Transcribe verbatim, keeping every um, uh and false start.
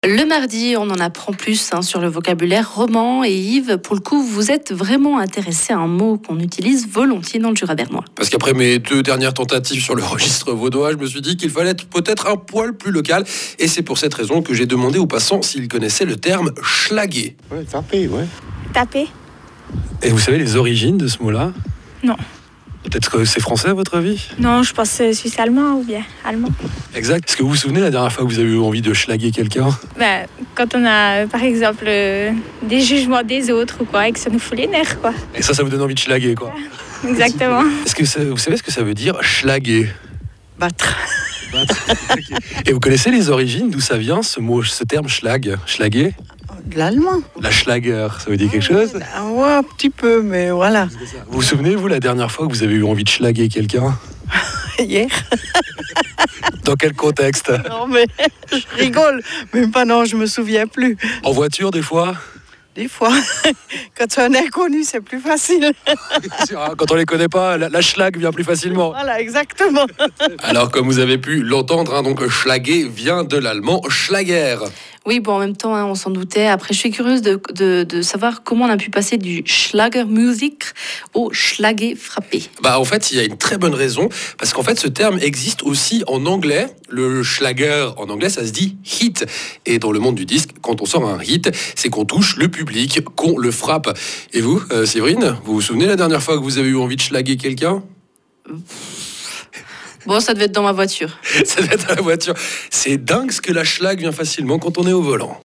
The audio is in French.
Le mardi, on en apprend plus hein, sur le vocabulaire roman. Et Yves, pour le coup, vous êtes vraiment intéressé à un mot qu'on utilise volontiers dans le Jura bernois. Parce qu'après mes deux dernières tentatives sur le registre vaudois, je me suis dit qu'il fallait être peut-être un poil plus local. Et c'est pour cette raison que j'ai demandé aux passants s'ils connaissaient le terme schlaguer. Ouais, taper, ouais. Taper? Et vous savez les origines de ce mot-là? Non. Peut-être que c'est français à votre avis? Non, je pense que c'est suisse-allemand ou bien allemand. Exact. Est-ce que vous vous souvenez la dernière fois que vous avez eu envie de schlaguer quelqu'un? Ben, quand on a, par exemple, euh, des jugements des autres ou quoi, et que ça nous fout les nerfs, quoi. Et ça, ça vous donne envie de schlaguer, quoi. Exactement. Est-ce que ça- vous savez ce que ça veut dire, schlaguer? Battre. Et vous connaissez les origines, d'où ça vient, ce mot, ce terme schlag, schlaguer? De l'allemand. La schlager, ça veut dire quelque chose? Ah ouais, un petit peu, mais voilà. Vous vous souvenez, vous, la dernière fois que vous avez eu envie de schlaguer quelqu'un? Hier. Dans quel contexte? Non, mais je rigole. Mais pas non, je me souviens plus. En voiture, des fois? Des fois, quand c'est un inconnu, c'est plus facile. Quand on les connaît pas, la, la schlag vient plus facilement. Voilà, exactement. Alors, comme vous avez pu l'entendre, hein, donc schlaguer vient de l'allemand schlager. Oui, bon, en même temps, hein, on s'en doutait. Après, je suis curieuse de, de, de savoir comment on a pu passer du Schlagermusik au Schlager frappé. Bah, en fait, il y a une très bonne raison, parce qu'en fait, ce terme existe aussi en anglais. Le schlager, en anglais, ça se dit hit. Et dans le monde du disque, quand on sort un hit, c'est qu'on touche le public, qu'on le frappe. Et vous, euh, Séverine, vous vous souvenez la dernière fois que vous avez eu envie de schlaguer quelqu'un? Bon, ça devait être dans ma voiture. Ça devait être à la voiture. C'est dingue ce que la schlag vient facilement quand on est au volant.